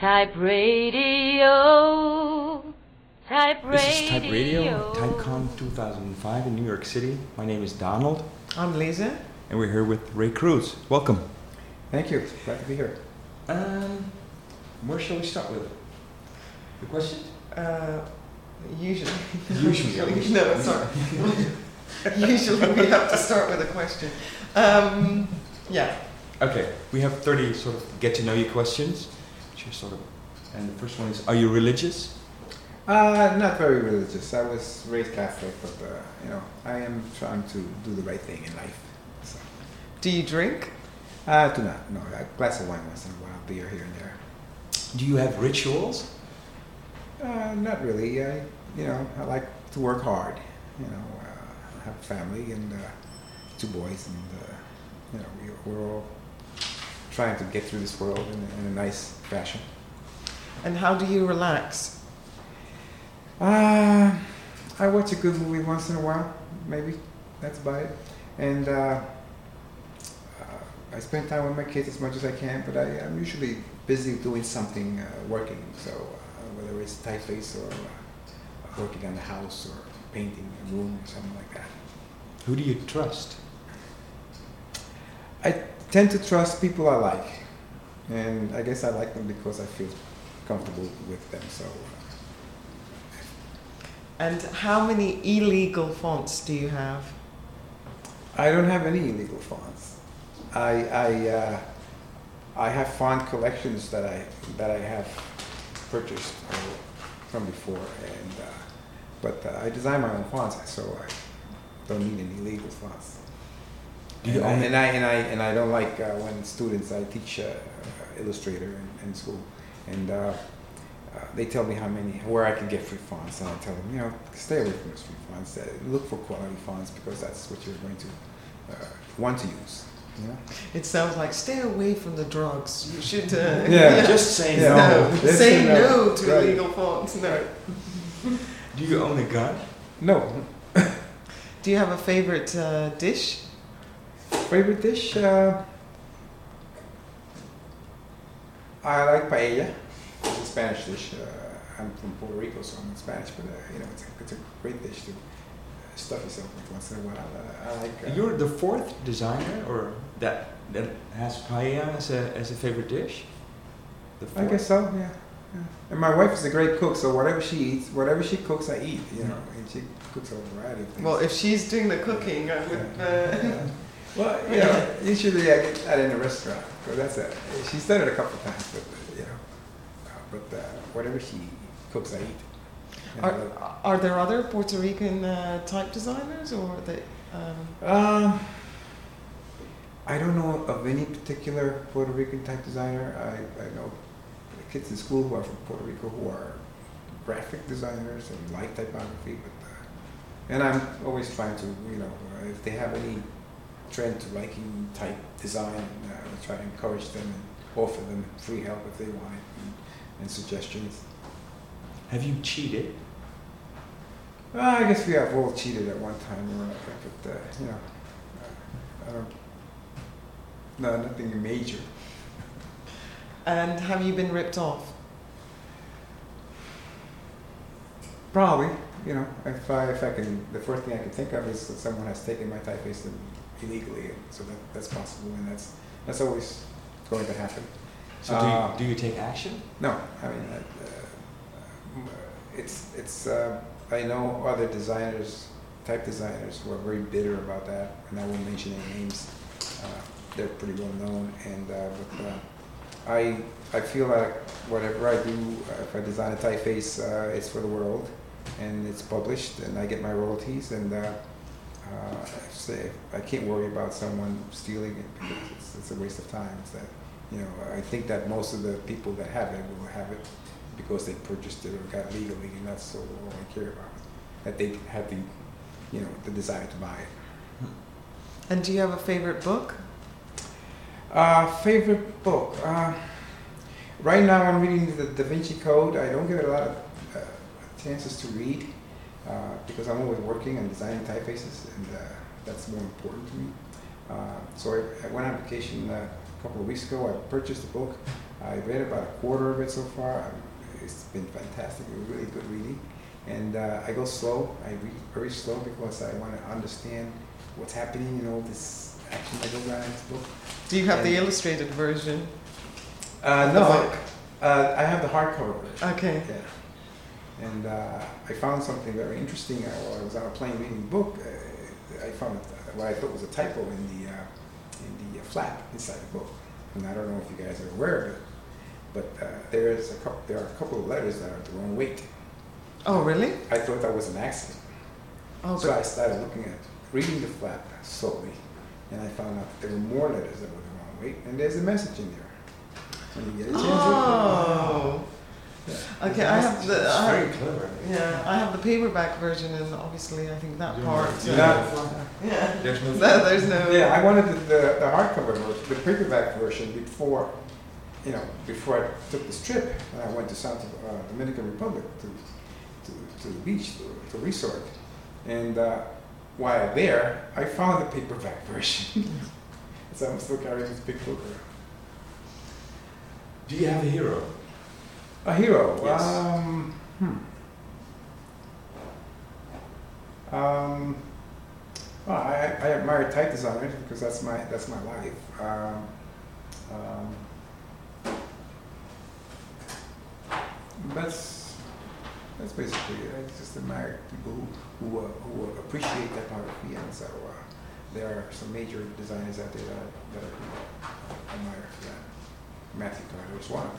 Type radio. Type radio. This is Type Radio, TypeCon 2005 in New York City. My name is Donald. I'm Lisa. And we're here with Ray Cruz. Welcome. Thank you. Glad to be here. Where shall we start with? The questions? Usually. Usually. No, sorry. Usually we have to start with a question. Yeah. Okay, we have 30 sort of get to know you questions. Which are sort of, and the first one is, are you religious? Not very religious. I was raised Catholic, but I am trying to do the right thing in life. So. Do you drink? Do not. No, a glass of wine once in a while, beer here and there. Do you have rituals? Not really. I like to work hard. I have a family and 2 boys, and we're all trying to get through this world in a nice fashion. And how do you relax? I watch a good movie once in a while, maybe. That's about it. And I spend time with my kids as much as I can, but I'm usually busy doing something, working. So whether it's typeface or working on the house or painting a room or something like that. Who do you trust? I tend to trust people I like, and I guess I like them because I feel comfortable with them. So. And how many illegal fonts do you have? I don't have any illegal fonts. I have font collections that I have purchased from before, but I design my own fonts, so I don't need any illegal fonts. And I don't like when students, I teach Illustrator in school, and they tell me where I can get free fonts, and I tell them, stay away from those free fonts. Look for quality fonts because that's what you're going to want to use. It sounds like stay away from the drugs. You should. Just say no. Say no to illegal fonts. No. Do you own a gun? No. Do you have a favorite dish? Favorite dish? I like paella. It's a Spanish dish. I'm from Puerto Rico, so I'm in Spanish, but it's a great dish to stuff yourself with once in a while. I like. You're the 4th designer, or that has paella as a favorite dish. I guess so. Yeah. And my wife is a great cook, so whatever she eats, whatever she cooks, I eat. And she cooks a variety of things. Well, if she's doing the cooking, I would. Well, usually I get that in a restaurant. So she's done it a couple of times, but whatever she cooks, I eat. Are there other Puerto Rican type designers, or they? I don't know of any particular Puerto Rican type designer. I know kids in school who are from Puerto Rico who are graphic designers and like typography, and I'm always trying to, if they have any trend to liking type design, I try to encourage them and offer them free help if they want it and suggestions. Have you cheated? I guess we have all cheated at one time or another, but I don't. No, nothing major. And have you been ripped off? Probably. If I can, the first thing I can think of is that someone has taken my typeface illegally, so that's possible, and that's always going to happen. So do you take action? No, I mean it's I know other designers, type designers, who are very bitter about that, and I won't mention any names. They're pretty well known, and but I feel like whatever I do, if I design a typeface, it's for the world, and it's published, and I get my royalties, and I can't worry about someone stealing it because it's a waste of time. It's that, I think that most of the people that have it will have it because they purchased it or got it legally, and that's all I care about. That they had the desire to buy it. And do you have a favorite book? Favorite book? Right now I'm reading the Da Vinci Code. I don't get a lot of chances to read because I'm always working and designing typefaces, and that's more important to me. So I went on vacation a couple of weeks ago. I purchased the book. I read about a quarter of it so far. It's been fantastic. It was really good reading. And I go slow. I read very slow because I want to understand what's happening in all this action that goes on in this book. Do you have the illustrated version? No, I have the hardcover version. Okay. Yeah. And I found something very interesting. While I was on a plane reading the book, I found what I thought was a typo in the flap inside the book. And I don't know if you guys are aware of it, but there are a couple of letters that are the wrong weight. Oh, really? I thought that was an accident. Oh, So I started reading the flap slowly, and I found out that there were more letters that were the wrong weight, and there's a message in there. When you get a chance, Oh. yeah. Okay, I have the. Very clever. Yeah, I have the paperback version, and obviously, I think that part. Yeah. There's no. There's no. Yeah, I wanted the hardcover version, the paperback version before I took this trip, and I went to Dominican Republic to the beach, to resort, and while there, I found the paperback version. So I'm still carrying this big book around. Do you have a hero? A hero? Yes. Well, I admire type designers because that's my life. That's basically it. I just admire people who appreciate typography, and so there are some major designers out there that I admire for that. Matthew Carter is one of them.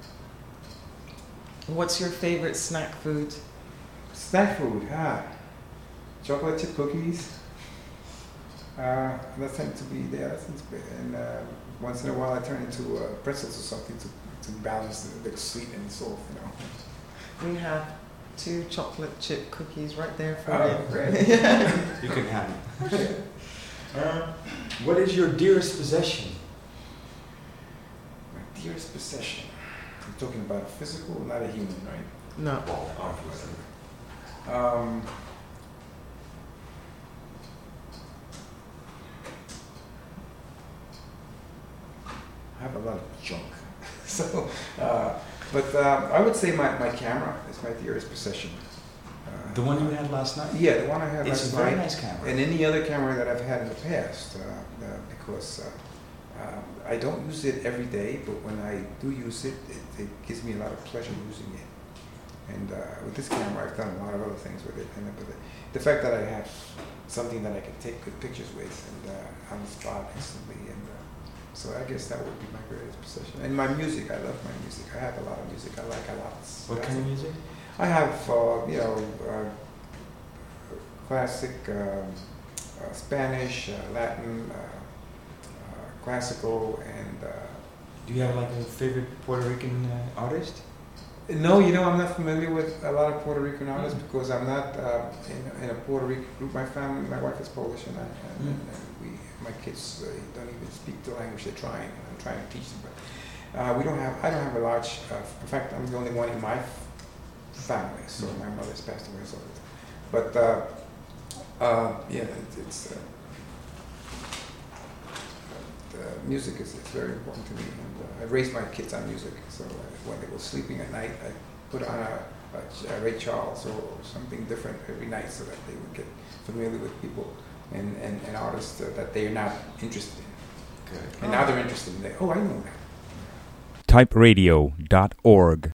What's your favorite snack food? Snack food, chocolate chip cookies. That tends to be there. And once in a while, I turn into pretzels or something to balance the sweet and salt. We have 2 chocolate chip cookies right there for Oh, you. great. You can have it. What is your dearest possession? My dearest possession. You're talking about a physical, not a human, right? No. Obviously. I have a lot of junk. So, but I would say my camera is my dearest possession. The one you had last night? Yeah, the one I had It's last a very night. nice camera. And any other camera that I've had in the past, because I don't use it every day, but when I do use it, it gives me a lot of pleasure using it. And with this camera, I've done a lot of other things with it. And the fact that I have something that I can take good pictures with and on the spot instantly, and so I guess that would be my greatest possession. And my music, I love my music. I have a lot of music I like a lot. What kind of music? I have, classic, Spanish, Latin, classical, and. Do you have like a favorite Puerto Rican artist? No, I'm not familiar with a lot of Puerto Rican artists because I'm not in a Puerto Rican group. My family, my wife is Polish, and my kids don't even speak the language they're trying. I'm trying to teach them, but I don't have a large. In fact, I'm the only one in my family, so my mother's passed away, so. But it's the music is very important to me, and I raised my kids on music. So when they were sleeping at night, I put on a Ray Charles or something different every night, so that they would get familiar with people and artists that they are not interested in. Good. And now they're interested in that. Oh, I know that. typeradio.org